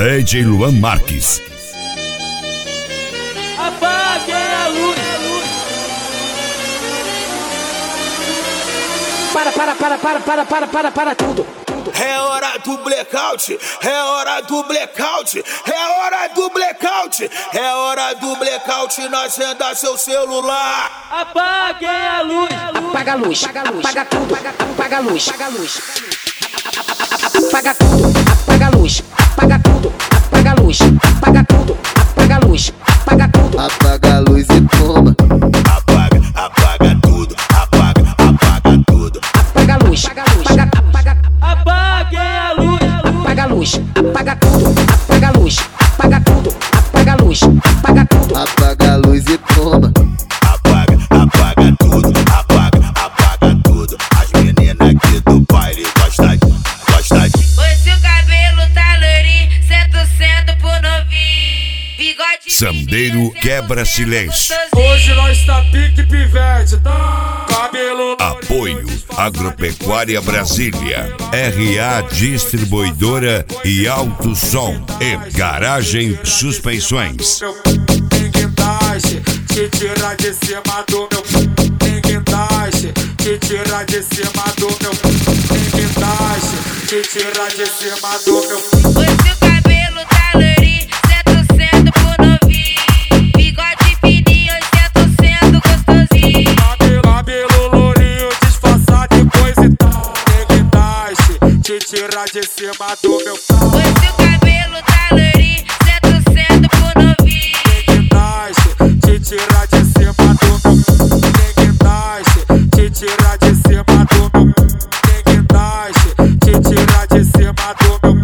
DJ Luan Marques. Apague a luz. Para tudo. É hora do blackout, é hora do blackout, é hora do blackout, é hora do blackout na agenda seu celular. Apague a luz. Apaga a luz, apaga tudo, apaga a luz, apaga a luz. Apaga tudo, apaga a luz, apaga tudo, apaga a luz, apaga tudo, apaga a luz, apaga tudo. Apaga a luz e toma. Apaga tudo, apaga tudo. Apaga a luz, apaga Apague a luz. apaga a luz, apaga tudo, apaga a luz, apaga tudo, apaga a luz, apaga tudo. Apaga a luz e toma. Apaga tudo, apaga tudo. As meninas aqui do baile gostam de. Hoje o cabelo tá loirinho, 100% pro novinho. Bigode Sandeiro quebra silêncio. Hoje nós tá pique pivete, tá? Cabelo Apoio Agropecuária Brasília, RA Distribuidora e Alto Som e Garagem Suspensões. Ninguém taxe, te tira de cima do meu. Ninguém taxe, te tira de cima do meu. Ninguém taxe, te tira de cima do meu. Hoje o cabelo tá loirinho, 100% pro novinho. Bigode fininho, 100% gostosinho. Cabelo lourinho, disfarçado de coisa e tal. Ninguém taxe, te tira de cima do meu. Hoje o cabelo tá loirinho, 100% pro novinho. Ninguém taxe, te tira de cima do meu. Ninguém taxe, te tira de cima do meu. Ninguém taxe, te tira de cima do meu.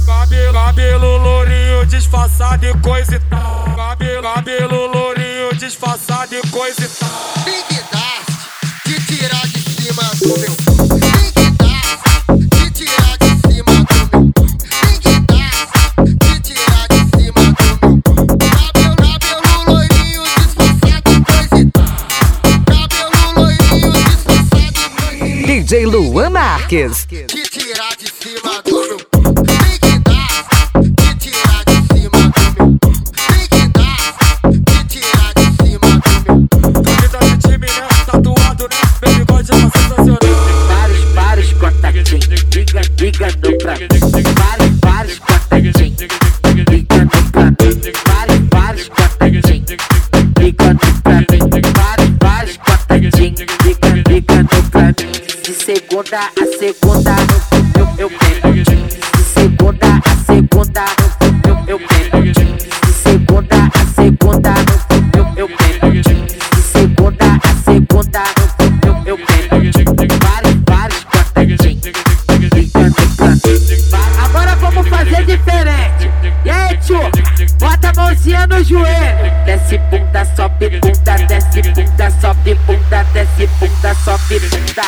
Cabelo lourinho, disfarçado de coisa e tal. Cabelo lourinho, disfarçado de coisa e tal. Ninguém taxe, te tirar de cima do meu. Ninguém taxe, te tirar de cima do meu. Ninguém taxe, te tirar de cima do meu. Cabelo loirinho, disfarçado de coisa e tal. Cabelo loirinho, disfarçado de coisa e tal. DJ Luan Marques. Te tirar de cima do meu. Ninguém taxe, te tirar de cima do meu. Ninguém taxe, te tirar de cima do meu. Camisa de time, né? Tatuado, né? Meu bigode é sensacional. Vários contatinhos, ligando pra mim. Vários contatinhos, ligando pra mim. Vários contatinhos, ligando pra mim. Vários contatinhos, ligando pra mim. De segunda a segunda, eu pego. De segunda a segunda, eu pego. De segunda a segunda, eu pego. De segunda a segunda, eu pego. Vários contatinhos, ligando pra mim. Agora vamos fazer diferente. E aí, tio? Bota a mãozinha no joelho. Desce bunda, sobe bunda, desce bunda, sobe bunda, desce bunda, sobe bunda.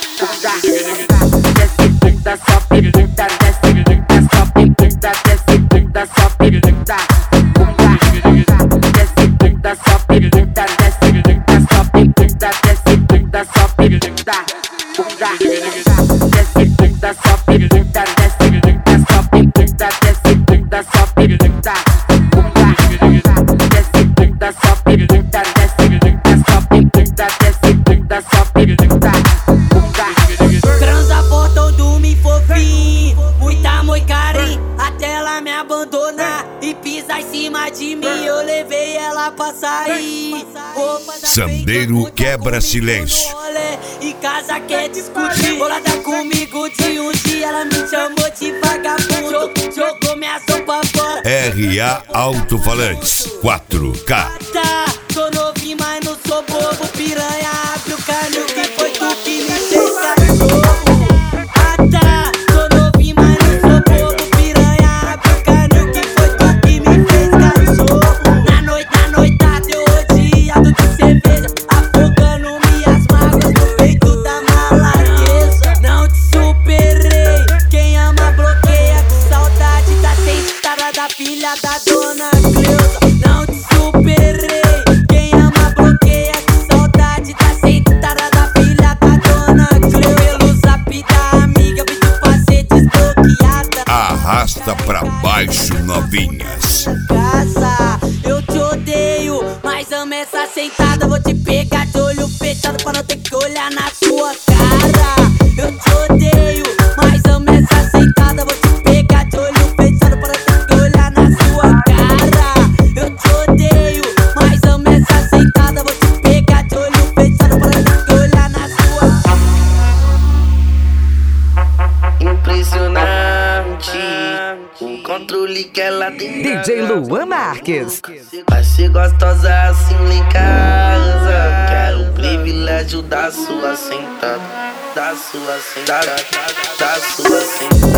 Desce bunda, sobe bunda, desce bunda, sobe bunda, desce bunda, sobe bunda. Desce bunda, sobe bunda, desce bunda, sobe bunda, desce bunda, sobe bunda. Desce bunda, sobe bunda, desce bunda, sobe bunda, desce bunda, sobe bunda. Desce bunda, sobe bunda, desce bunda, sobe bunda, desce bunda, sobe bunda. Transa por todo me fofinho, muita amor e carinho, até ela me abandonar e pisar em cima de mim. Eu levei ela pra sair. Sandeiro quebra silêncio. E casa quer discutir. Bolada comigo de um dia, ela me chamou de vagabundo. Jogou minha sopa fora. RA Alto-Falantes 4K. Tá, tô novinho, mas não sou bobo. Piranha, abre o caminho, que foi tu que me fez cachorro. Ah tá, tô novinho, mas não sou bobo. Piranha, abre o caminho, que foi tu que me fez cachorro. Na noitada eu odiado de cerveja, afogando minhas mágoas no peito da maladeza. Não te superei, quem ama bloqueia, com saudade da sentada da filha da dona Cleusa. Não te superei, quem ama bloqueia, com saudade arrasta pra baixo, novinhas. Casa, eu te odeio, mas amo essa sentada. Vou te pegar de olho fechado pra não ter que olhar na sua cara. Eu te odeio, mas amo essa sentada. Vou te pegar de olho fechado pra não ter que olhar na sua cara. Eu te odeio, mas amo essa sentada. Vou te pegar de olho fechado pra não ter que olhar na sua cara. Impressionante o controle que ela tem. DJ Luan Marques. Vai ser gostosa assim lá em casa. Quero o privilégio da sua sentada, da sua sentada, da sua sentada.